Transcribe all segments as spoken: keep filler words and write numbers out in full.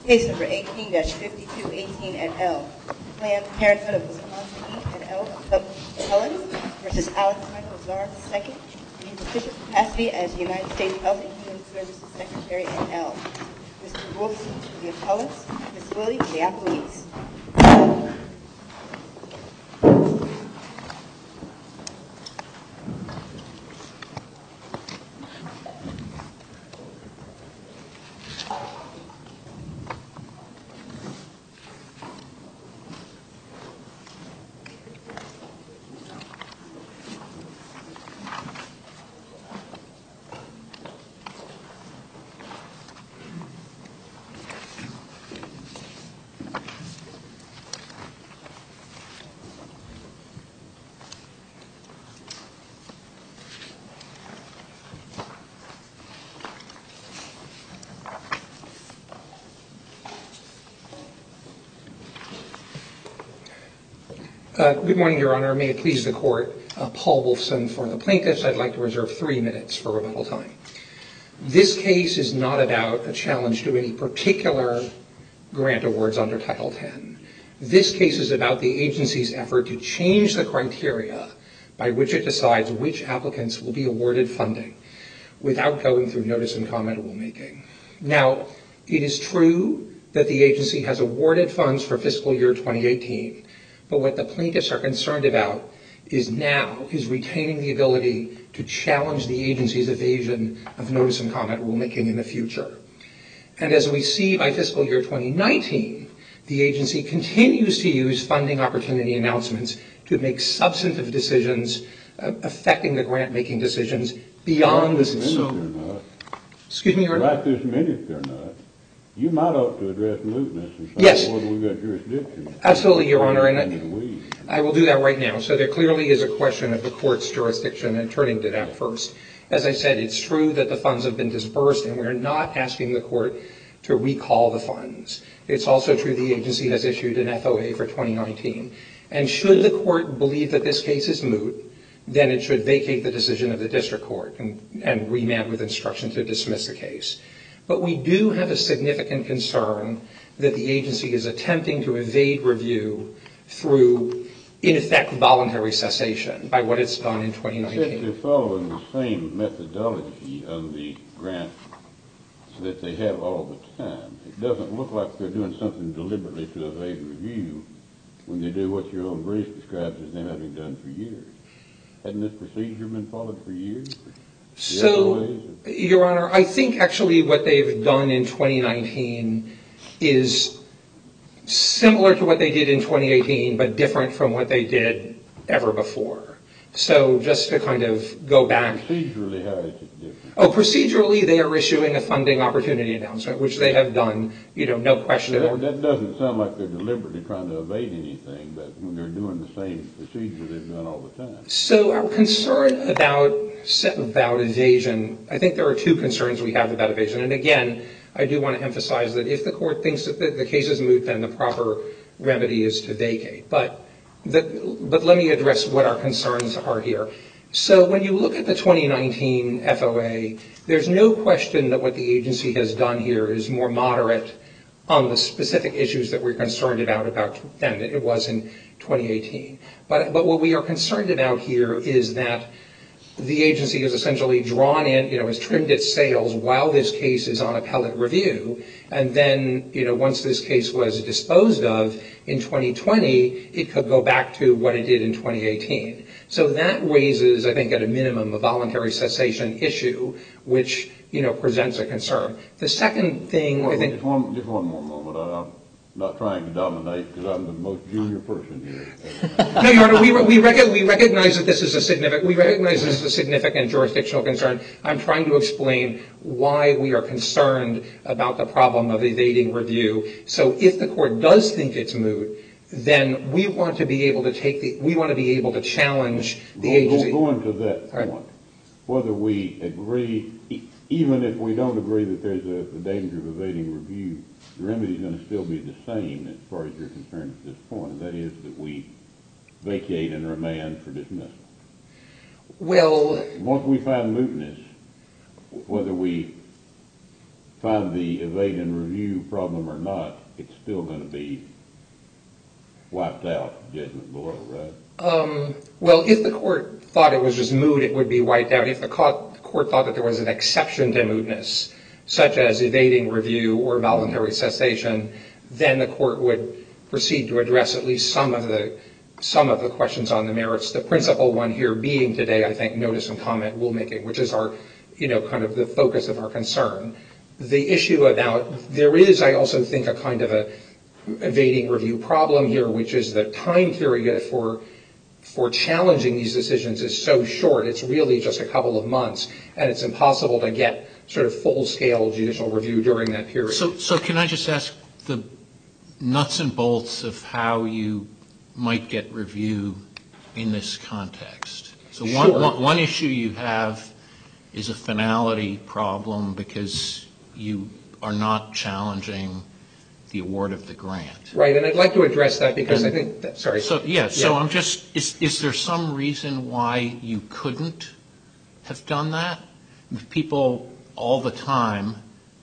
Case number eighteen dash fifty-two eighteen et al. Planned Parenthood of Wisconsin Incorporated et al. Appellants versus Alex Michael Zarr the second in his official capacity as United States Health and Human Services Secretary et al. Mister Wolfson for the appellants, Miz Willie for the appellees. Uh, good morning, Your Honor. May it please the Court. Uh, Paul Wolfson for the plaintiffs. I'd like to reserve three minutes for rebuttal time. This case is not about a challenge to any particular grant awards under Title ten. This case is about the agency's effort to change the criteria by which it decides which applicants will be awarded funding without going through notice and comment rulemaking. Now, it is true that the agency has awarded funds for fiscal year twenty eighteen. But what the plaintiffs are concerned about is now is retaining the ability to challenge the agency's evasion of notice and comment rulemaking in the future. And as we see by fiscal year twenty nineteen, the agency continues to use funding opportunity announcements to make substantive decisions uh, affecting the grant-making decisions beyond the... So, excuse me, Your Honor? Right this minute they're not. You might ought to address mootness and say yes. whether we've got jurisdiction. Absolutely, Your Honor, and I, I will do that right now. So there clearly is a question of the court's jurisdiction, and turning to that first. As I said, it's true that the funds have been disbursed, and we're not asking the court to recall the funds. It's also true the agency has issued an F O A for twenty nineteen. And should the court believe that this case is moot, then it should vacate the decision of the district court and, and remand with instruction to dismiss the case. But we do have a significant concern that the agency is attempting to evade review through, in effect, voluntary cessation by what it's done in twenty nineteen. Except they're following the same methodology on the grant that they have all the time. It doesn't look like they're doing something deliberately to evade review when they do what your own brief describes as them having done for years. Hasn't this procedure been followed for years? So, Your Honor, I think actually what they've done in twenty nineteen is similar to what they did in twenty eighteen, but different from what they did ever before. So just to kind of go back. Procedurally, how is it different? Oh, procedurally, they are issuing a funding opportunity announcement, which they have done, you know, no question. That, that doesn't sound like they're deliberately trying to evade anything, but when they're doing the same procedure they've done all the time. So our concern about, about evasion, I think there are two concerns we have about evasion. And again, I do want to emphasize that if the court thinks that the, the case is moot, then the proper remedy is to vacate. But, the, but let me address what our concerns are here. So when you look at the twenty nineteen F O A, there's no question that what the agency has done here is more moderate on the specific issues that we're concerned about, about than it was in twenty eighteen. But, but what we are concerned about here is that the agency has essentially drawn in, you know, has trimmed its sails while this case is on appellate review. And then, you know, once this case was disposed of in twenty twenty, it could go back to what it did in twenty eighteen. So that raises, I think, at a minimum, a voluntary cessation issue, which, you know, presents a concern. The second thing, well, I think... Just one, just one more moment. I, I'm not trying to dominate because I'm the most junior person here. No, Your Honor, we, we, rec- we recognize that this is a significant, we recognize this is a significant jurisdictional concern. I'm trying to explain why we are concerned about the problem of evading review. So if the court does think it's moot, then we want to be able to take the, we want to be able to challenge the go, agency. Going to that right. point, whether we agree, e- even if we don't agree that there's a, a danger of evading review, the remedy is going to still be the same as far as you're concerned at this point, and that is that we vacate and remand for dismissal. Well, once we find mootness, whether we find the evade and review problem or not, it's still going to be wiped out, judgment below, right? Um, well, if the court thought it was just moot, it would be wiped out. If the court, the court thought that there was an exception to mootness, such as evading review or voluntary cessation, then the court would proceed to address at least some of the some of the questions on the merits. The principal one here being today, I think, notice and comment rulemaking, which is our, you know, kind of the focus of our concern. The issue about, there is, I also think, a kind of a evading review problem here, which is the time period for for challenging these decisions is so short. It's really just a couple of months, and it's impossible to get sort of full-scale judicial review during that period. So, so can I just ask the nuts and bolts of how you might get review in this context? So one, Sure. one, one issue you have is a finality problem because you are not challenging the award of the grant. Right, and I'd like to address that because And I think that, sorry. So, yeah, so Yeah. I'm just, is, is there some reason why you couldn't have done that? People all the time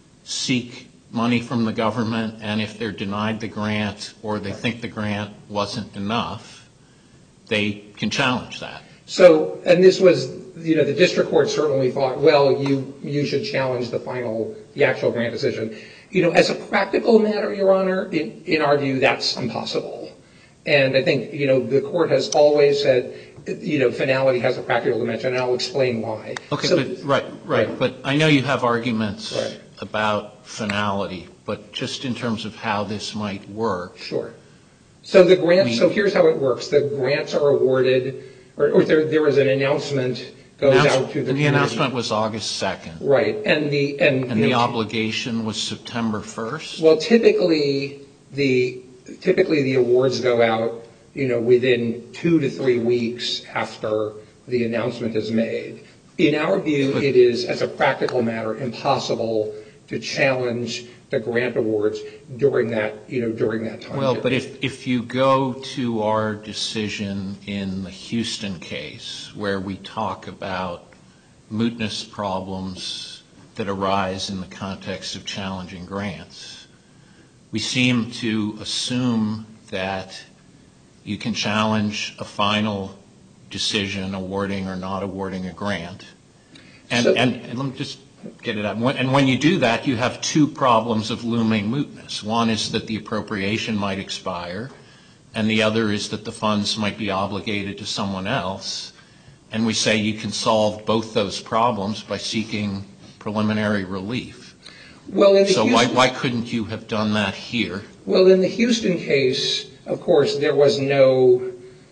seek money from the government, and if they're denied the grant or they think the grant wasn't enough, they can challenge that. So, and this was, you know, the district court certainly thought, well, you you should challenge the final, the actual grant decision. You know, as a practical matter, Your Honor, in, in our view, that's impossible. And I think, you know, the court has always said, you know, finality has a practical dimension, and I'll explain why. Okay, So, but, right, right, right. but I know you have arguments Right. about finality, but just in terms of how this might work. Sure. So the grant, We- so here's how it works. The grants are awarded, or, or there, there is an announcement goes Announce- out to the and the community. announcement was August second. Right, and the, and. And you the know, obligation was September first? Well, typically, the, typically the awards go out, you know, within two to three weeks after the announcement is made. In our view, But- it is, as a practical matter, impossible to challenge the grant awards during that, you know, during that time. Well, period. but if, if you go to our decision in the Houston case, where we talk about mootness problems that arise in the context of challenging grants, we seem to assume that you can challenge a final decision awarding or not awarding a grant. And, So- and, and let me just get it out. When- And when you do that, you have two problems of looming mootness. One is that the appropriation might expire, and the other is that the funds might be obligated to someone else. And we say you can solve both those problems by seeking preliminary relief. Well, in the So why, Houston- why couldn't you have done that here? Well, in the Houston case, of course, there was no,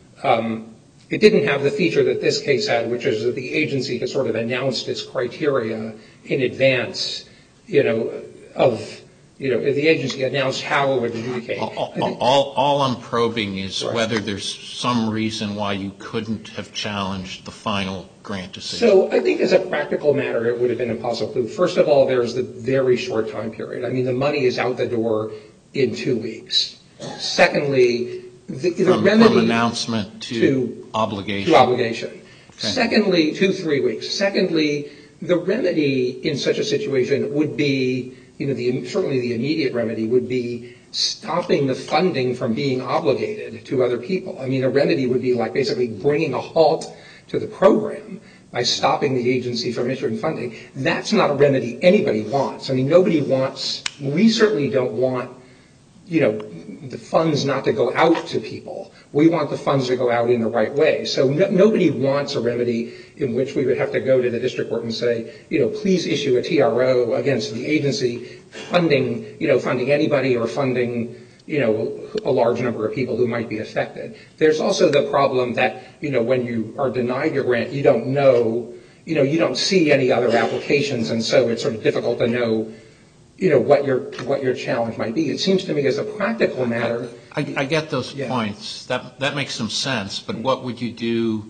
um, it didn't have the feature that this case had, which is that the agency had sort of announced its criteria in advance, you know, of, you know, the agency announced how it would adjudicate. All, I think- all, all I'm probing is Right. whether there's some reason why you couldn't have challenged the final grant decision. So I think as a practical matter, it would have been impossible to. First of all, there's the very short time period. I mean, the money is out the door in two weeks. Secondly, the, the from, remedy. from announcement to, to- obligation. To obligation. Okay. Secondly, two, three weeks. Secondly, the remedy in such a situation would be, you know, the, certainly the immediate remedy would be stopping the funding from being obligated to other people. I mean, a remedy would be like basically bringing a halt to the program by stopping the agency from issuing funding. That's not a remedy anybody wants. I mean, nobody wants, we certainly don't want, you know, the funds not to go out to people. We want the funds to go out in the right way. So no, nobody wants a remedy in which we would have to go to the district court and say, you know, please issue a T R O against the agency funding, you know, funding anybody or funding, you know, a large number of people who might be affected. There's also the problem that, you know, when you are denied your grant, you don't know, you know, you don't see any other applications, and so it's sort of difficult to know, you know, what your what your challenge might be. It seems to me as a practical matter. I, I get those Yeah. points. That that makes some sense. But what would you do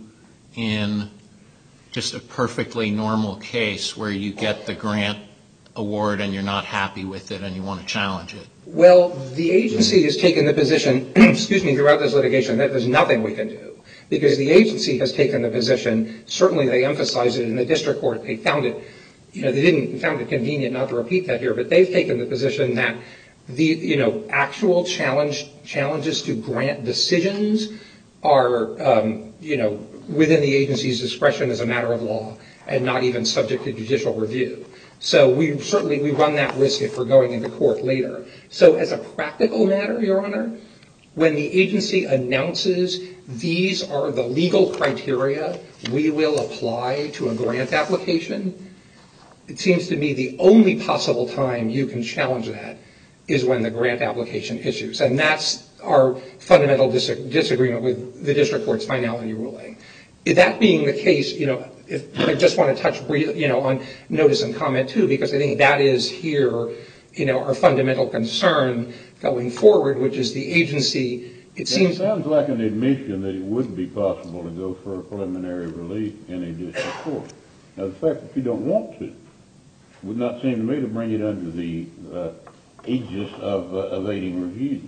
in just a perfectly normal case where you get the grant award and you're not happy with it and you want to challenge it? Well, the agency has taken the position, excuse me, throughout this litigation that there's nothing we can do. Because the agency has taken the position, certainly they emphasized it in the district court, they found it you know, they didn't found it convenient not to repeat that here, but they've taken the position that the, you know, actual challenge challenges to grant decisions are, um, you know, within the agency's discretion as a matter of law and not even subject to judicial review. So we certainly, we run that risk if we're going into court later. So as a practical matter, Your Honor, when the agency announces these are the legal criteria we will apply to a grant application, it seems to me the only possible time you can challenge that is when the grant application issues. And that's our fundamental dis- disagreement with the district court's finality ruling. That being the case, you know, if, I just want to touch briefly, you know, on notice and comment too, because I think that is here, you know, our fundamental concern going forward, which is the agency. It seems. It sounds like an admission that it would be possible to go for a preliminary relief in a district court. Now, the fact that you don't want to would not seem to me to bring it under the uh, aegis of uh, evading review.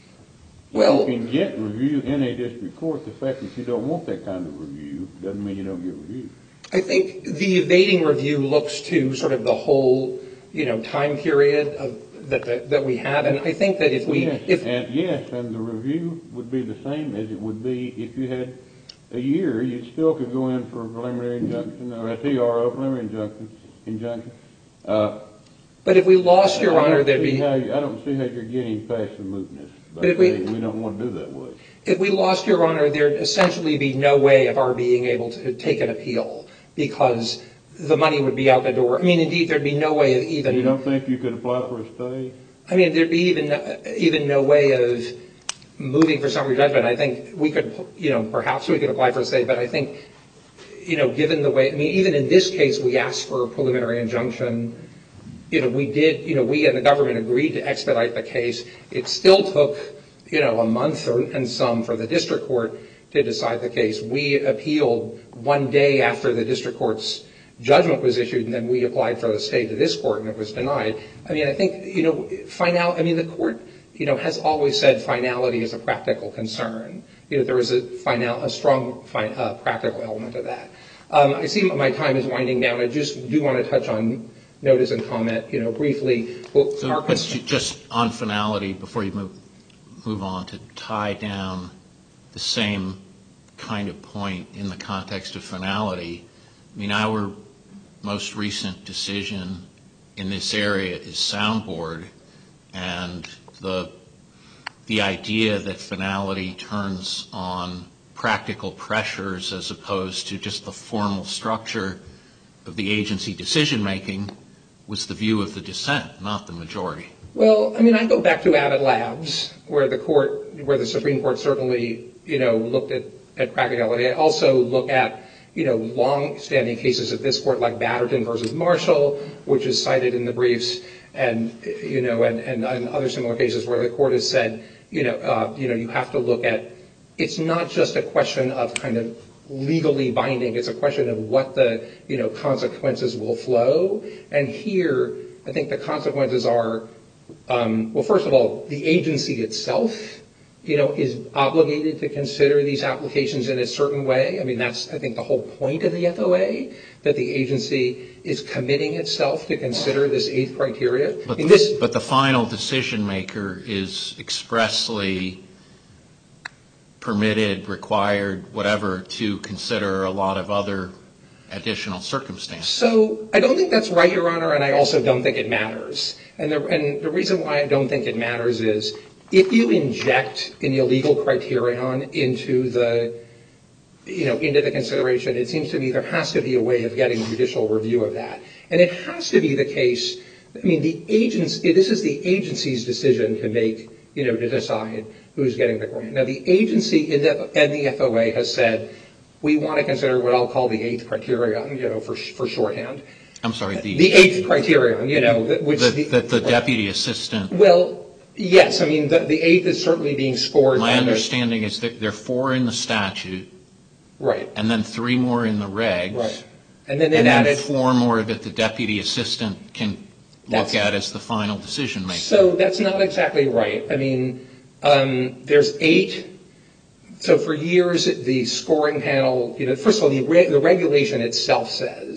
Well, you can get review in a district court. The fact that you don't want that kind of review doesn't mean you don't get review. I think the evading review looks to sort of the whole, you know, time period of that that, that we have, and I think that if we, yes, if and yes, and the review would be the same as it would be if you had a year. You still could go in for a preliminary injunction or a T R O, preliminary injunction. Injunction. Uh, but if we lost, Your Honor, there'd be. How you, I don't see how you're getting past the mootness. But if we, we don't want to do that way. If we lost, Your Honor, there'd essentially be no way of our being able to take an appeal because the money would be out the door. I mean, indeed, there'd be no way of even. You don't think you could apply for a stay? I mean, there'd be even even no way of moving for summary judgment. I think we could, you know, perhaps we could apply for a stay, but I think, you know, given the way, I mean, even in this case, we asked for a preliminary injunction. You know, we did, you know, we and the government agreed to expedite the case. It still took, you know, a month or, and some for the district court to decide the case. We appealed one day after the district court's judgment was issued, and then we applied for the stay to this court, and it was denied. I mean, I think, you know, final, I mean, the court, you know, has always said finality is a practical concern. You know, there is a final, a strong fin, uh, practical element to that. Um, I see my time is winding down. I just do want to touch on notice and comment, you know, briefly. Well, so our but just on finality, before you move move on, to tie down the same kind of point in the context of finality, I mean, our most recent decision in this area is Soundboard, and the the idea that finality turns on practical pressures as opposed to just the formal structure of the agency decision-making was the view of the dissent, not the majority. Well, I mean, I go back to Abbott Labs, where the court, where the Supreme Court certainly, you know, looked at, at practicality. I also look at, you know, long-standing cases of this court, like Batterton versus Marshall, which is cited in the briefs, and, you know, and, and, and other similar cases where the court has said, you know, uh, you know, you have to look at, it's not just a question of kind of legally binding. It's a question of what the, you know, consequences will flow. And here, I think the consequences are, um, well, first of all, the agency itself, you know, is obligated to consider these applications in a certain way. I mean, that's, I think, the whole point of the F O A, that the agency is committing itself to consider this eighth criteria. But, in this, but the final decision maker is expressly permitted, required, whatever, to consider a lot of other additional circumstances. So I don't think that's right, Your Honor, and I also don't think it matters. And the, and the reason why I don't think it matters is if you inject an illegal criterion into the, you know, into the consideration, it seems to me there has to be a way of getting judicial review of that. And it has to be the case, I mean, the agency, this is the agency's decision to make, you know, to decide who's getting the grant. Now, the agency in the, and the F O A has said, we want to consider what I'll call the eighth criterion, you know, for for shorthand. I'm sorry, the... The eighth criterion, you know, which... The, the, the, the deputy assistant... Well, yes, I mean, the, the eighth is certainly being scored... My understanding is that there are four in the statute. Right. And then three more in the regs. Right. And then they've and then added... four more that the deputy assistant can look at as the final decision maker. So that's not exactly right. I mean, um, there's eight... So for years, the scoring panel, you know, first of all, the, re- the regulation itself says,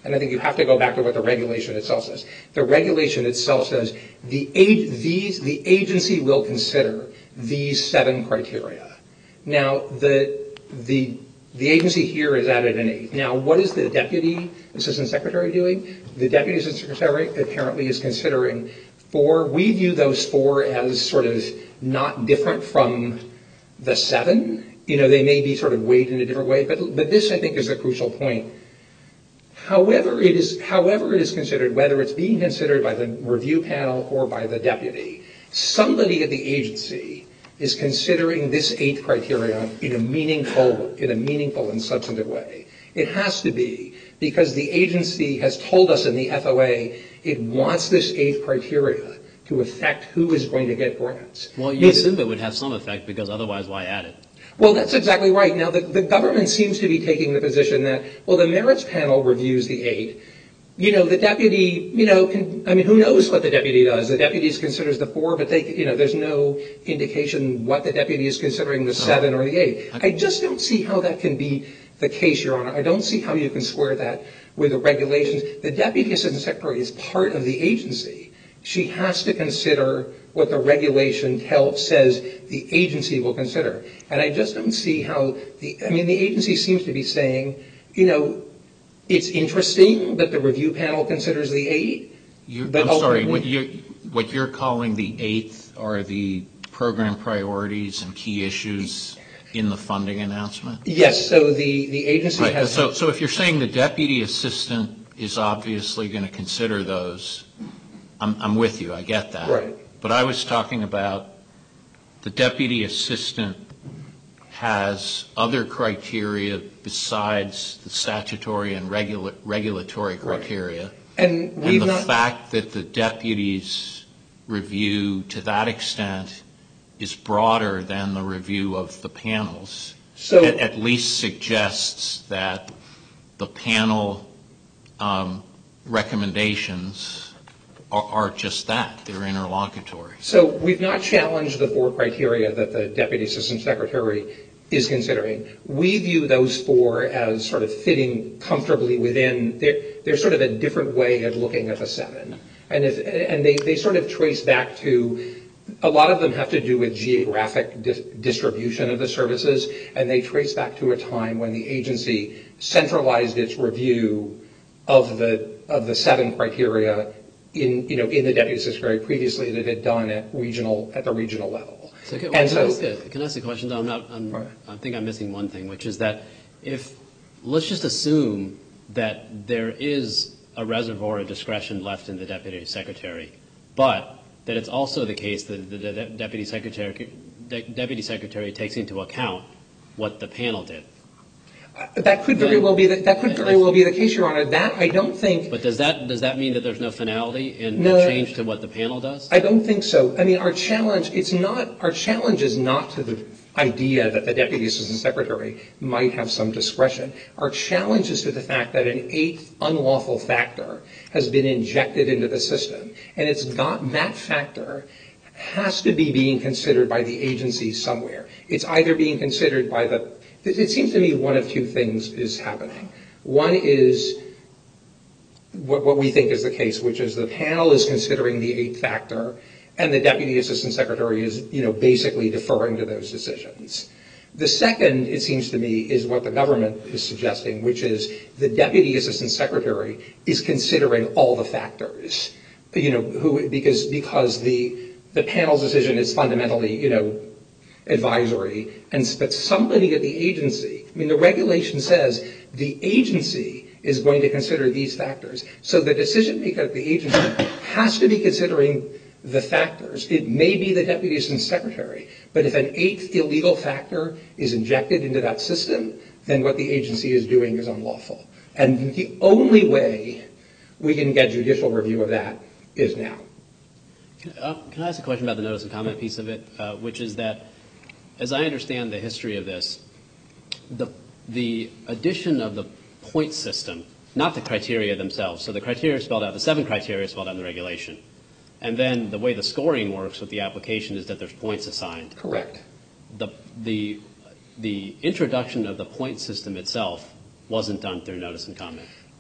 And I think you have to go back to what the regulation itself says. The regulation itself says the, ag- these, the agency will consider these seven criteria. Now, the, the, the agency here is added an eighth. Now, what is the deputy assistant secretary doing? The deputy assistant secretary apparently is considering four. We view those four as sort of not different from the seven. You know, they may be sort of weighed in a different way, but, but this, I think, is the crucial point. However it is, however it is considered, whether it's being considered by the review panel or by the deputy, somebody at the agency is considering this eighth criteria in a meaningful, in a meaningful and substantive way. It has to be, because the agency has told us in the F O A it wants this eighth criteria to affect who is going to get grants. Well, you assume it would have some effect, because otherwise why add it? Well, that's exactly right. Now, the, the government seems to be taking the position that, well, the merits panel reviews the eight. You know, the deputy, you know, can, I mean, who knows what the deputy does? The deputy considers the four, but they, you know, there's no indication what the deputy is considering, the seven or the eight. I just don't see how that can be the case, Your Honor. I don't see how you can square that with the regulations. The deputy assistant secretary is part of the agency. She has to consider what the regulation tell, says the agency will consider. And I just don't see how the, I mean, the agency seems to be saying, you know, it's interesting that the review panel considers the eight. You're, but I'm sorry, what you're, what you're calling the eighth are the program priorities and key issues in the funding announcement? Yes, so the, the agency right. has... So, so if you're saying the deputy assistant is obviously going to consider those, I'm, I'm with you, I get that. Right. But I was talking about the deputy assistant has other criteria besides the statutory and regula- regulatory criteria. Right. And, we've and the not... fact that the deputy's review to that extent is broader than the review of the panels, so, at, at least suggests that the panel um, recommendations are, are just that, they're interlocutory. So we've not challenged the four criteria that the deputy assistant secretary is considering. We view those four as sort of fitting comfortably within, they're, they're sort of a different way of looking at the seven. And, if, and they, they sort of trace back to, a lot of them have to do with geographic dis- distribution of the services, and they trace back to a time when the agency centralized its review of the of the seven criteria in you know in the deputy secretary previously that it had done at regional at the regional level. So can, and can, so, I ask a, can I ask a question? Though I'm not. I'm, right. I think I'm missing one thing, which is that if let's just assume that there is a reservoir of discretion left in the deputy secretary, but that it's also the case that the de- deputy secretary de- deputy secretary takes into account what the panel did. Uh, that could very then, well be the, that could very well be the case, Your Honor. That I don't think. But does that does that mean that there's no finality in no, the change to what the panel does? I don't think so. I mean, our challenge it's not our challenge is not to the idea that the deputy assistant secretary might have some discretion. Our challenge is to the fact that an eighth unlawful factor has been injected into the system, and it's got that factor has to be being considered by the agency somewhere. It's either being considered by the it seems to me one of two things is happening. One is what, what we think is the case, which is the panel is considering the eighth factor, and the deputy assistant secretary is, you know, basically deferring to those decisions. The second, it seems to me, is what the government is suggesting, which is the deputy assistant secretary is considering all the factors, you know, who because because the the panel's decision is fundamentally, you know, advisory, and but somebody at the agency, I mean, the regulation says the agency is going to consider these factors. So the decision maker at the agency has to be considering the factors. It may be the deputy assistant secretary, but if an eighth illegal factor is injected into that system, then what the agency is doing is unlawful. And the only way we can get judicial review of that is now. Can, uh, can I ask a question about the notice and comment piece of it, uh, which is that, as I understand the history of this, the the addition of the point system, not the criteria themselves. So the criteria are spelled out, the seven criteria are spelled out in the regulation. And then the way the scoring works with the application is that there's points assigned. Correct. The the the introduction of the point system itself wasn't done through notice and comment.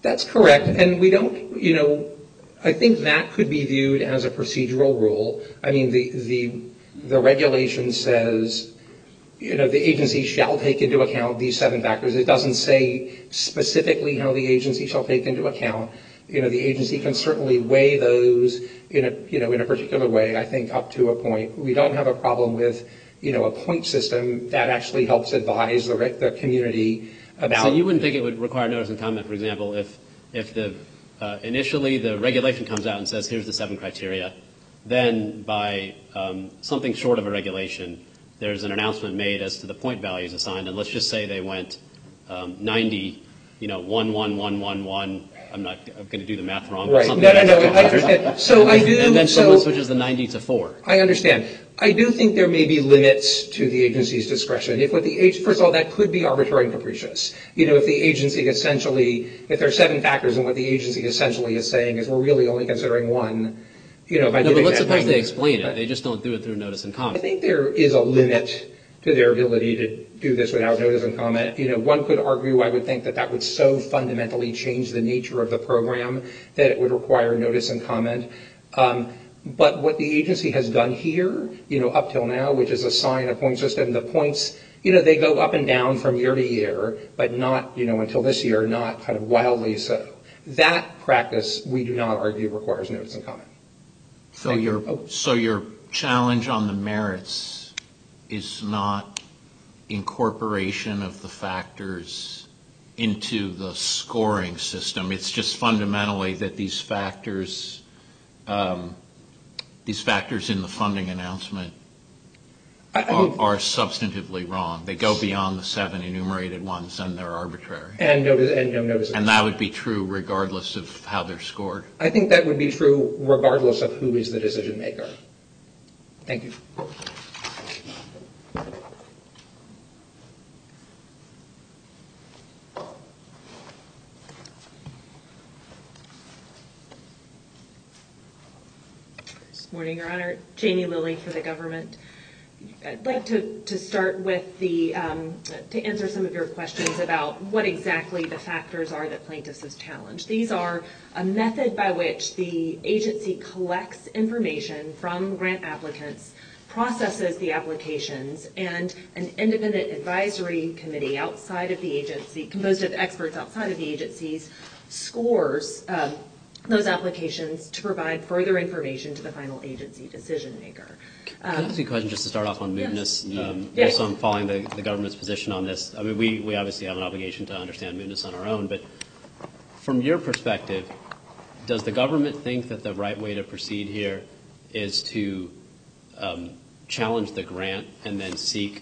That's correct, and we don't, you know, I think that could be viewed as a procedural rule. I mean, the the the regulation says, you know, the agency shall take into account these seven factors. It doesn't say specifically how the agency shall take into account. You know, the agency can certainly weigh those in a, you know, in a particular way, I think, up to a point. We don't have a problem with, you know, a point system that actually helps advise the, the community about. So you wouldn't think it would require notice and comment, for example, if, if the, uh, initially the regulation comes out and says, here's the seven criteria, then by um, something short of a regulation, there's an announcement made as to the point values assigned, and let's just say they went um, ninety, you know, one, one, one, one, one. I'm not I'm going to do the math wrong. But right. Something No, no, no. like I understand. So I do. And then so, someone switches the ninety to four. I understand. I do think there may be limits to the agency's discretion. If what the age, first of all, that could be arbitrary and capricious. You know, if the agency essentially, if there are seven factors, and what the agency essentially is saying is we're really only considering one. You know, by no, giving but let's that suppose ninety, they explain it. They just don't do it through notice and I comment. think there is a limit to their ability to do this without notice and comment. You know, one could argue, I would think, that that would so fundamentally change the nature of the program that it would require notice and comment. Um, but what the agency has done here, you know, up till now, which is assign a point system, the points, you know, they go up and down from year to year, but not, you know, until this year, not kind of wildly so. That practice, we do not argue, requires notice and comment. So Thank your, you. Oh. so your challenge on the merits is not incorporation of the factors into the scoring system. It's just fundamentally that these factors, um, these factors in the funding announcement I, I are, mean, are substantively wrong. They go beyond the seven enumerated ones, and they're arbitrary. and notice and no notice. And that would be true regardless of how they're scored. I think that would be true regardless of who is the decision maker. Thank you. Good morning, Your Honor. Jamie Lilly for the government. I'd like to, to start with the, um, to answer some of your questions about what exactly the factors are that plaintiffs have challenged. These are a method by which the agency collects information from grant applicants, processes the applications, and an independent advisory committee outside of the agency, composed of experts outside of the agencies, scores um, those applications to provide further information to the final agency decision maker. Can I ask you a question just to start off on mootness? Yes. Um, Yes. Also, I'm following the, the government's position on this. I mean, we, we obviously have an obligation to understand mootness on our own, but from your perspective, does the government think that the right way to proceed here is to um, challenge the grant and then seek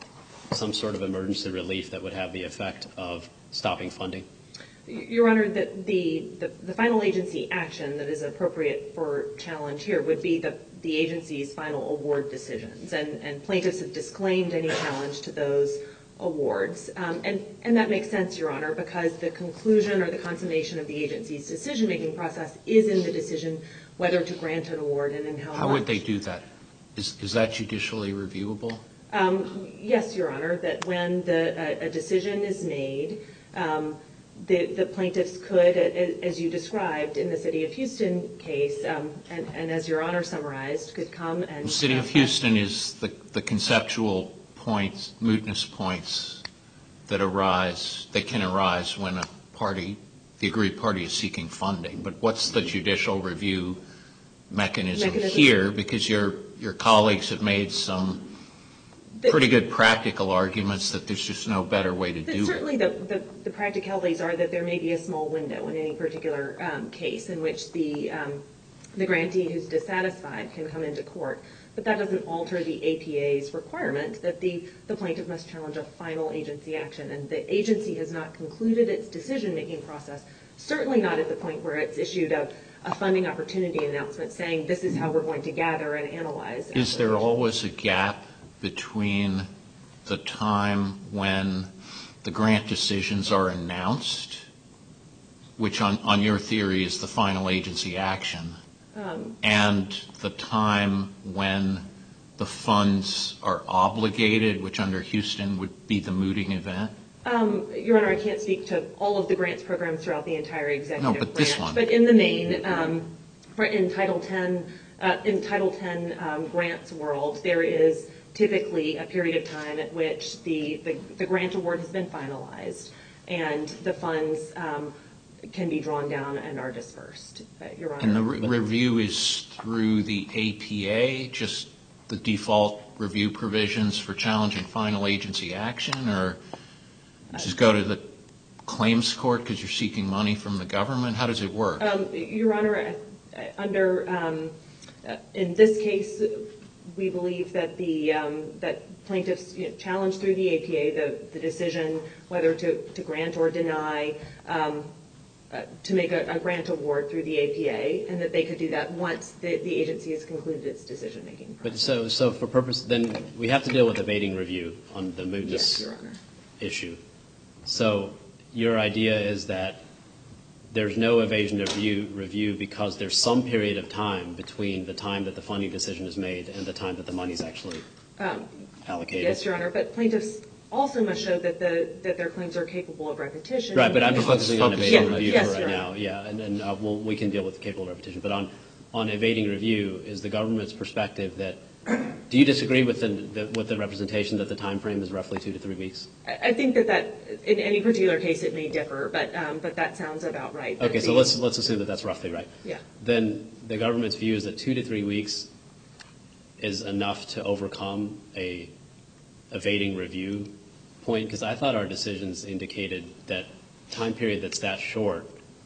some sort of emergency relief that would have the effect of stopping funding? Your Honor, the, the, the, the final agency action that is appropriate for challenge here would be the, the agency's final award decisions, and, and plaintiffs have disclaimed any challenge to those awards. Um, and, and that makes sense, Your Honor, because the conclusion or the consummation of the agency's decision-making process is in the decision whether to grant an award and in how, How much. would they do that? Is, is that judicially reviewable? Um, yes, Your Honor, that when the, a, a decision is made, um, The, the plaintiffs could, as you described in the City of Houston case, um, and, and as Your Honor summarized, could come and... The City of Houston is the, the conceptual points, mootness points that arise, that can arise when a party, the agreed party is seeking funding. But what's the judicial review mechanism, Mechanism. here? Because your, your colleagues have made some pretty good practical arguments that there's just no better way to do Certainly it. the, the, the practicalities are that there may be a small window in any particular um, case in which the, um, the grantee who's dissatisfied can come into court. But that doesn't alter the A P A's requirement that the, the plaintiff must challenge a final agency action. And the agency has not concluded its decision-making process, certainly not at the point where it's issued a, a funding opportunity announcement saying this is how we're going to gather and analyze. Is there always a gap between the time when the grant decisions are announced, which on, on your theory is the final agency action, um, and the time when the funds are obligated, which under Houston would be the mooting event? Um, Your Honor, I can't speak to all of the grants programs throughout the entire executive No, but branch. this one. But in the main, um, for in Title ten, uh, in Title ten um, grants world, there is typically a period of time at which the, the, the grant award has been finalized and the funds um, can be drawn down and are dispersed, uh, Your Honor. And the re- review is through the A P A, just the default review provisions for challenging final agency action, or just go to the claims court because you're seeking money from the government? How does it work? Um, Your Honor, uh, under um, uh, in this case, we believe that the um, that plaintiffs you know, challenge through the A P A the, the decision whether to, to grant or deny um, uh, to make a, a grant award through the A P A, and that they could do that once the, the agency has concluded its decision making process. But so so for purpose, then we have to deal with evading review on the mootness Yes, Your Honor. issue. So your idea is that there's no evasion of review, review because there's some period of time between the time that the funding decision is made and the time that the money is actually Um, allocated. yes, Your Honor, but plaintiffs also must show that the that their claims are capable of repetition. Right, but I'm just focusing on evading Yeah, review yes, for right Your now. Honor. Yeah, and, and uh, we'll, we can deal with capable of repetition. But on, on evading review, is the government's perspective that, do you disagree with the, the, with the representation that the time frame is roughly two to three weeks? I I think that that, in any particular case, it may differ, but um, but that sounds about right. that Okay, so the- let's, let's assume that that's roughly right. Yeah. Then the government's view is that two to three weeks is enough to overcome a evading review point? Because I thought our decisions indicated that time period that's that short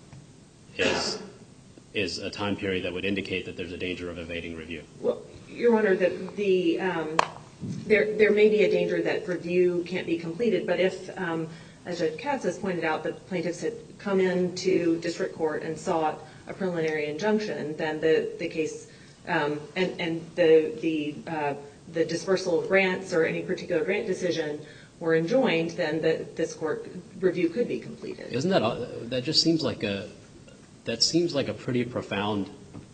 is is a time period that would indicate that there's a danger of evading review. Well, Your Honor, the, the um, there there may be a danger that review can't be completed, but if, um, as Judge Katz has pointed out, the plaintiffs had come into district court and sought a preliminary injunction, then the the case um, and and the the uh, the dispersal of grants or any particular grant decision were enjoined, then the, this court review could be completed. Isn't that odd? That just seems like a that seems like a pretty profound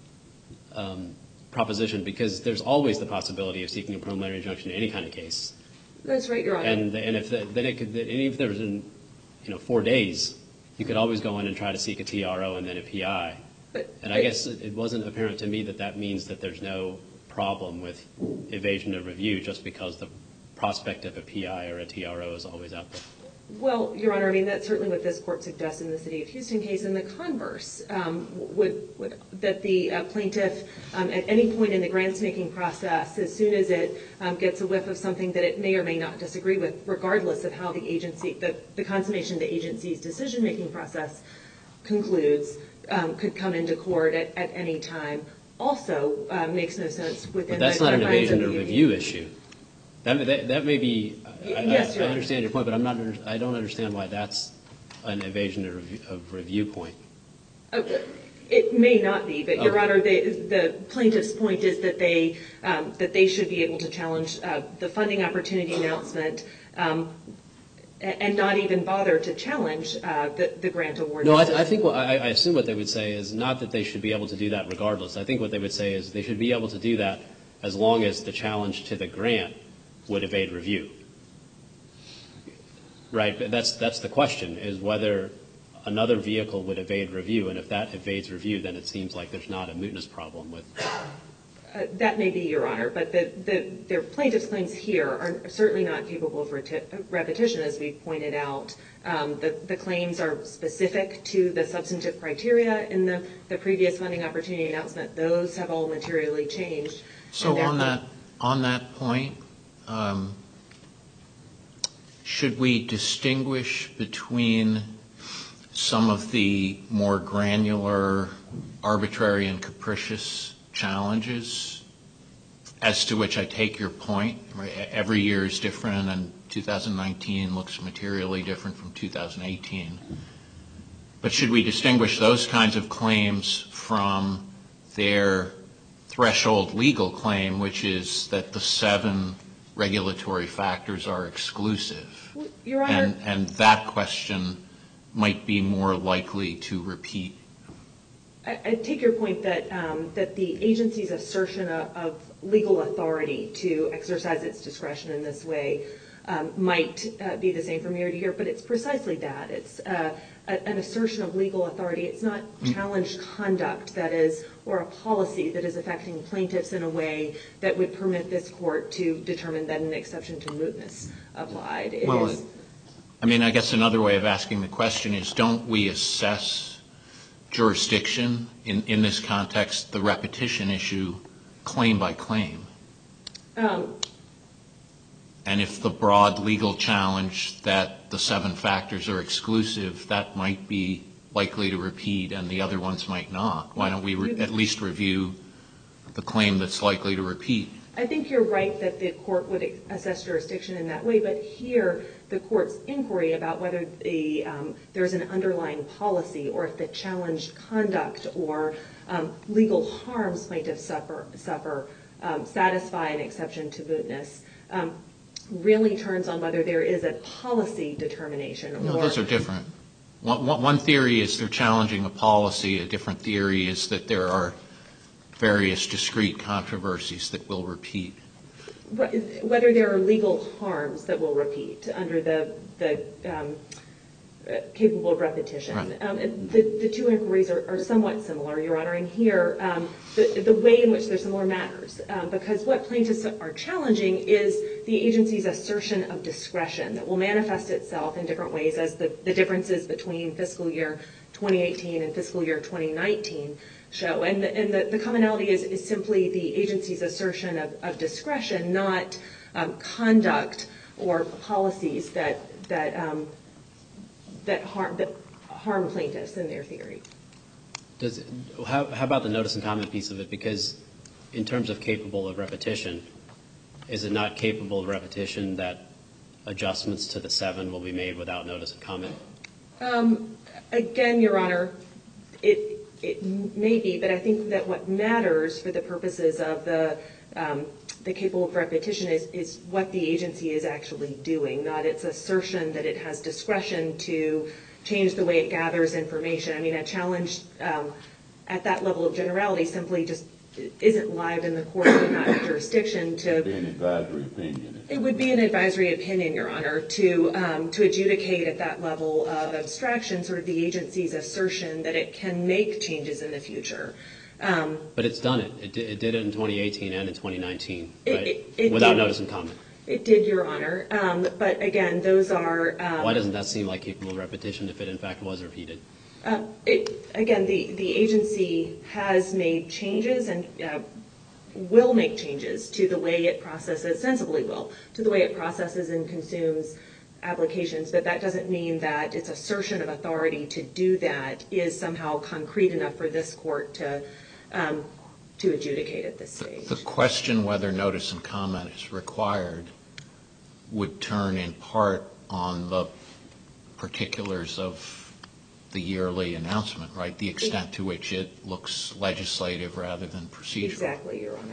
um, proposition, because there's always the possibility of seeking a preliminary injunction in any kind of case. That's right, Your Honor. And and if the, then it could, and if there was in you know four days, you could always go in and try to seek a T R O and then a P I. But, And I guess it wasn't apparent to me that that means that there's no problem with evasion of review just because the prospect of a P I or a T R O is always out there. Well, Your Honor, I mean, that's certainly what this court suggests in the City of Houston case. And the converse um, would, would that the uh, plaintiff, um, at any point in the grants-making process, as soon as it um, gets a whiff of something that it may or may not disagree with, regardless of how the agency, the, the consummation of the agency's decision-making process concludes, um, could come into court at, at any time. Also uh, makes no sense within But that's the not an confines evasion of of the review issue. That, that, that may be, I, I, Yes, Your I Honor. understand your point, but I'm not, under- I don't understand why that's an evasion of review, of review point. Uh, It may not be, but Your Okay. Honor, the, the plaintiff's point is that they um, that they should be able to challenge uh, the funding opportunity announcement um, a- and not even bother to challenge uh, the, the grant award. No, I, decision. I think, what, I, I assume what they would say is not that they should be able to do that regardless. I think what they would say is they should be able to do that as long as the challenge to the grant would evade review. Right, but that's, that's the question, is whether another vehicle would evade review, and if that evades review, then it seems like there's not a mootness problem with. Uh, That may be, Your Honor, but the, the, their plaintiff's claims here are certainly not capable of reti- repetition, as we pointed out. Um, the, the claims are specific to the substantive criteria in the, the previous funding opportunity announcement. Those have all materially changed. So and on therefore- that, on that point, um, should we distinguish between some of the more granular, arbitrary and capricious challenges, as to which I take your point? Right? Every year is different, and two thousand nineteen looks materially different from two thousand eighteen. But should we distinguish those kinds of claims from their threshold legal claim, which is that the seven regulatory factors are exclusive? Your Honor, And, and that question might be more likely to repeat. I, I take your point that um, that the agency's assertion of, of legal authority to exercise its discretion in this way um, might uh, be the same from year to year, but it's precisely that. It's uh, a, an assertion of legal authority. It's not challenged conduct that is, or a policy that is affecting plaintiffs in a way that would permit this court to determine that an exception to mootness applied. It well, is, I mean, I guess another way of asking the question is, don't we assess jurisdiction in, in this context, the repetition issue, claim by claim? Um, And if the broad legal challenge that the seven factors are exclusive, that might be likely to repeat and the other ones might not. Why don't we re- at least review the claim that's likely to repeat? I think you're right that the court would assess jurisdiction in that way, but here the court's inquiry about whether the, um, there's an underlying policy or if the challenged conduct or um, legal harms plaintiffs suffer, suffer um, satisfy an exception to mootness. Um, really turns on whether there is a policy determination. No, or those are different. One, one theory is they're challenging a policy. A different theory is that there are various discrete controversies that will repeat. Whether there are legal harms that will repeat under the, the um, uh, capable of repetition. Right. Um, the, the two inquiries are, are somewhat similar, Your Honor, and here um, the, the way in which they're similar matters, um, because what plaintiffs are challenging is the agency's assertion of discretion that will manifest itself in different ways as the, the differences between fiscal year twenty eighteen and fiscal year twenty nineteen show. And the, and the, the commonality is, is simply the agency's assertion of, of discretion, not um, conduct or policies that, that um, that harm that harm plaintiffs in their theory. Does it, how, how about the notice and comment piece of it? Because in terms of capable of repetition, is it not capable of repetition that adjustments to the seven will be made without notice and comment? Um, again, Your Honor, it it may be, but I think that what matters for the purposes of the um, the capable of repetition is, is what the agency is actually doing, not its assertion that it has discretion to change the way it gathers information. I mean, a challenge um, at that level of generality simply just isn't live in the court and not in jurisdiction to... It would be an advisory opinion. It would be an advisory opinion, Your Honor, to um, to adjudicate at that level of abstraction sort of the agency's assertion that it can make changes in the future. Um, but it's done it. It, it did it in twenty eighteen and in twenty nineteen, it, right? it, it Without did, notice and comment. It did, Your Honor. Um, but again, those are... Um, Why doesn't that seem like capable of repetition if it in fact was repeated? Uh, it, again, the, the agency has made changes and uh, will make changes to the way it processes, sensibly will, to the way it processes and consumes applications, but that doesn't mean that its assertion of authority to do that is somehow concrete enough for this court to um, to adjudicate at this stage. The question whether notice and comment is required would turn in part on the particulars of the yearly announcement, right? The extent to which it looks legislative rather than procedural. Exactly, Your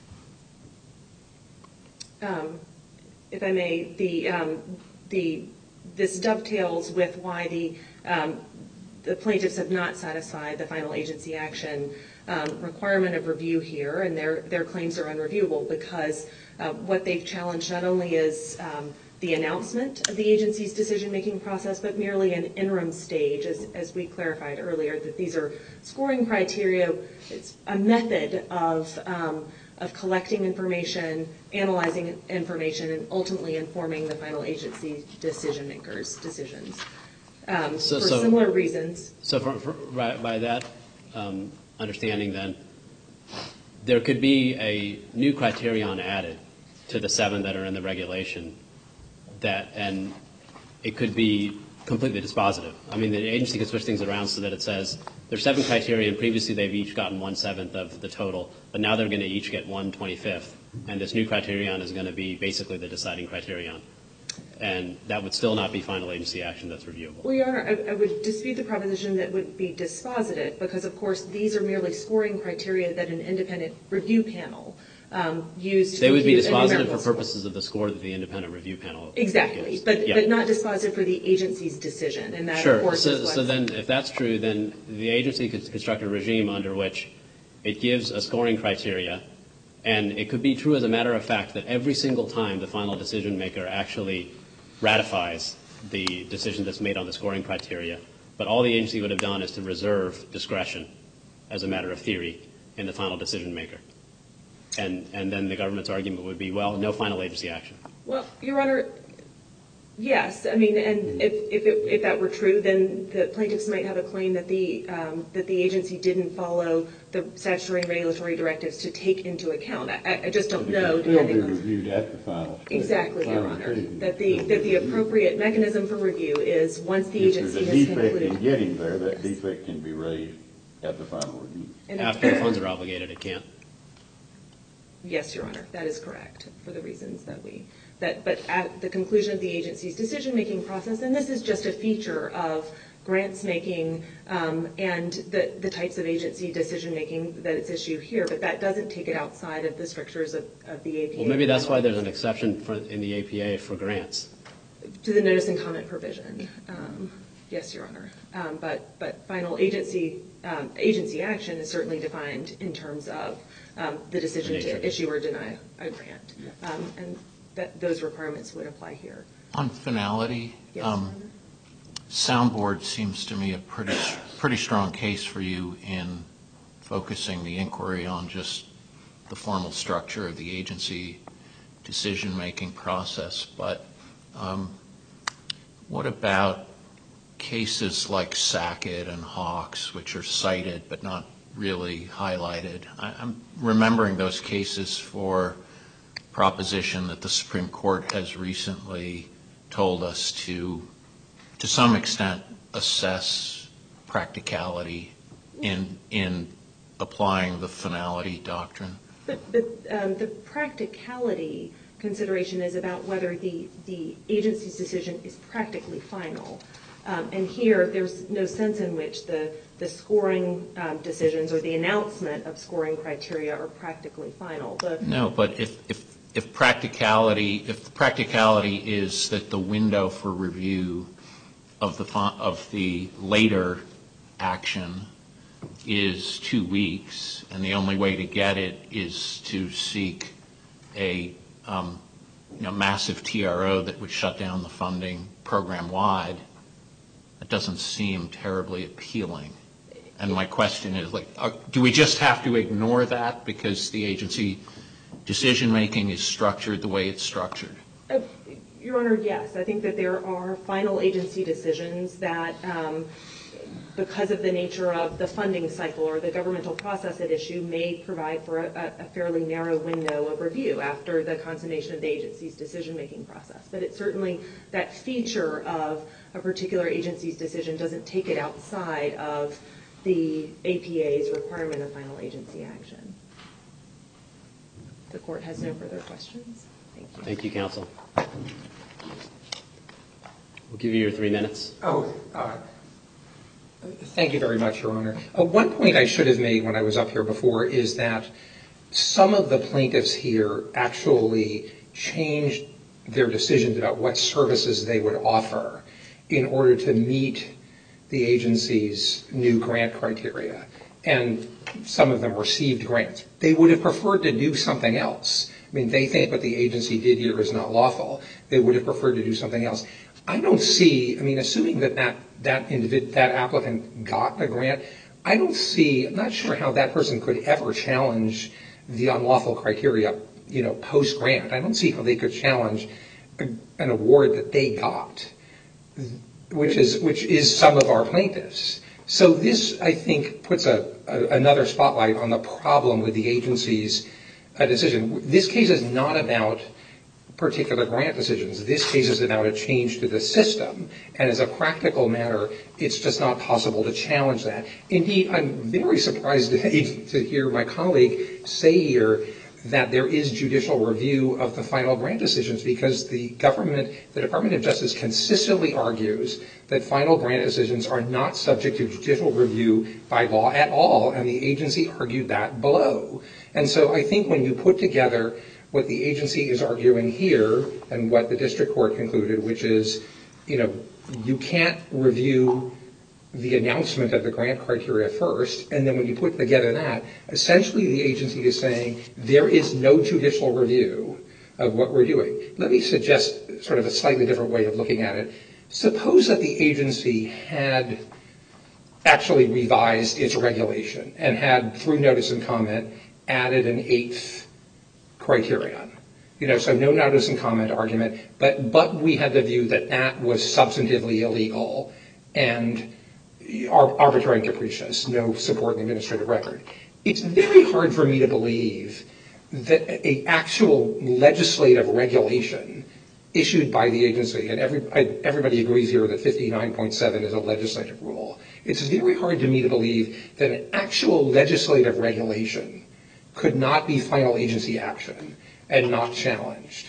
Honor. Um, if I may, the um, the this dovetails with why the um, the plaintiffs have not satisfied the final agency action um, requirement of review here, and their their claims are unreviewable because uh, what they've challenged not only is um, the announcement of the agency's decision-making process, but merely an interim stage, as, as we clarified earlier, that these are scoring criteria. It's a method of um, of collecting information, analyzing information, and ultimately informing the final agency decision-makers' decisions. Um, So- for so- similar reasons. So for, for, by, by that um, understanding then, there could be a new criterion added to the seven that are in the regulation that, and it could be completely dispositive. I mean, the agency could switch things around so that it says there's seven criteria, and previously they've each gotten one-seventh of the total, but now they're going to each get one twenty-fifth, and this new criterion is going to be basically the deciding criterion. And that would still not be final agency action that's reviewable. Well, Your Honor, I, I would dispute the proposition that would be dispositive because, of course, these are merely scoring criteria that an independent review panel um, used to They would be compute a dispositive numerical for score. purposes of the score that the independent review panel Exactly, gives. but, Yeah. but not dispositive for the agency's decision, and that, Sure. of course, So, is so what's- then, if that's true, then the agency could construct a regime under which it gives a scoring criteria, And it could be true as a matter of fact that every single time the final decision maker actually ratifies the decision that's made on the scoring criteria, but all the agency would have done is to reserve discretion as a matter of theory in the final decision maker. And, and then the government's argument would be, well, no final agency action. Well, Your Honor, yes. I mean, and if if, it, if that were true, then the plaintiffs might have a claim that the um, that the agency didn't follow the statutory and regulatory directives to take into account. I, I just don't know. It will be on, reviewed at the final. Exactly, final Your Honor. decision. That the that the appropriate mechanism for review is once the If agency there's a has defect concluded. in getting there, that defect can be raised at the final review. And After the funds are obligated, it can't. Yes, Your Honor, that is correct for the reasons that we, that, but at the conclusion of the agency's decision-making process, and this is just a feature of grants making um, and the, the types of agency decision-making that it's issue here, but that doesn't take it outside of the strictures of, of the A P A. Well, maybe that's why there's an exception for, in the A P A for grants. To the notice and comment provision. Um, yes, Your Honor. Um, but, but final agency, um, agency action is certainly defined in terms of um, the decision to issue or deny a grant. Um, and that those requirements would apply here. On finality, Yes, um, Soundboard seems to me a pretty pretty strong case for you in focusing the inquiry on just the formal structure of the agency decision-making process. But um, what about cases like Sackett and Hawks, which are cited but not really highlighted? I, I'm remembering those cases for proposition that the Supreme Court has recently told us to, to some extent, assess practicality in in applying the finality doctrine. But, but um, the practicality consideration is about whether the, the agency's decision is practically final. Um, and here, there's no sense in which the, the scoring um, decisions or the announcement of scoring criteria are practically final. The, no, but if, if, if practicality, if the practicality is that the window for review of the, of the later action is two weeks, and the only way to get it is to seek a um, you know, massive T R O that would shut down the funding program-wide, it doesn't seem terribly appealing. And my question is, like, uh, do we just have to ignore that because the agency decision-making is structured the way it's structured? Uh, Your Honor, yes. I think that there are final agency decisions that, um, because of the nature of the funding cycle or the governmental process at issue, may provide for a, a fairly narrow window of review after the consummation of the agency's decision-making process. But it's certainly that feature of a particular agency's decision doesn't take it outside of the A P A's requirement of final agency action. The Court has no further questions. Thank you. Thank you, counsel. We'll give you your three minutes. Oh, uh, thank you very much, Your Honor. Uh, one point I should have made when I was up here before is that some of the plaintiffs here actually changed their decisions about what services they would offer in order to meet the agency's new grant criteria. And some of them received grants. They would have preferred to do something else. I mean, they think what the agency did here is not lawful. They would have preferred to do something else. I don't see, I mean, assuming that that, that, individ, that applicant got a grant, I don't see, I'm not sure how that person could ever challenge the unlawful criteria, you know, post-grant. I don't see how they could challenge a, an award that they got, which is, which is some of our plaintiffs. So this, I think, puts a, a, another spotlight on the problem with the agency's uh, decision. This case is not about particular grant decisions. This case is about a change to the system. And as a practical matter, it's just not possible to challenge that. Indeed, I'm very surprised to, to hear my colleague say here that there is judicial review of the final grant decisions, because the government, the Department of Justice consistently argues that final grant decisions are not subject to judicial review by law at all, and the agency argued that below. And so I think when you put together what the agency is arguing here and what the district court concluded, which is, you know, you can't review the announcement of the grant criteria first, and then when you put together that, essentially the agency is saying there is no judicial review of what we're doing. Let me suggest sort of a slightly different way of looking at it. Suppose that the agency had actually revised its regulation and had, through notice and comment, added an eighth criterion. You know, so no notice and comment argument, but but we had the view that that was substantively illegal and arbitrary and capricious, no support in the administrative record. It's very hard for me to believe that an actual legislative regulation issued by the agency, and every, I, everybody agrees here that fifty-nine point seven is a legislative rule. It's very hard to me to believe that an actual legislative regulation could not be final agency action and not challenged.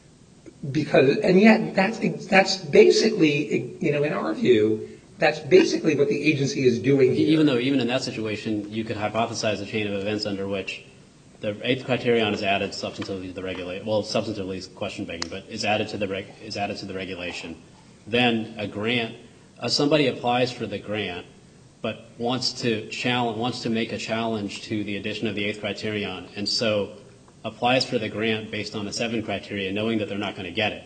Because, and yet that's, that's basically, you know, in our view, that's basically what the agency is doing here. Even though, even in that situation, you could hypothesize a chain of events under which the eighth criterion is added substantively to the regulation. Well, substantively is question begging, but is added to the reg, is added to the regulation. Then a grant, uh, somebody applies for the grant, but wants to challenge, wants to make a challenge to the addition of the eighth criterion, and so applies for the grant based on the seven criteria, knowing that they're not going to get it.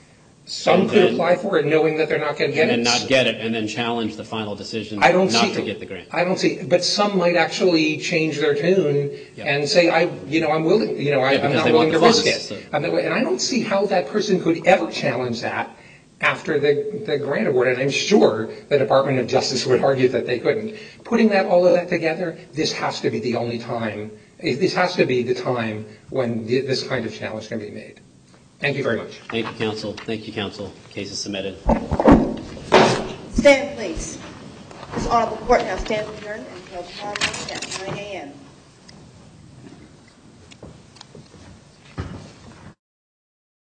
Some and could then, apply for it knowing that they're not going to get and it. And then not get it, and then challenge the final decision I don't not see, to get the grant. I don't see, but some might actually change their tune Yep. and say, I, you know, I'm willing, you know, I, Yeah, I'm because not they willing want to the risk it. funds, so- I'm not- and I don't see how that person could ever challenge that after the, the grant award, and I'm sure the Department of Justice would argue that they couldn't. Putting that all of that together, this has to be the only time, this has to be the time when the, this kind of challenge can be made. Thank you very much. Thank you, counsel. Thank you, counsel. Case is submitted. Stand, please. This honorable court now stands adjourned until tomorrow morning at nine a.m.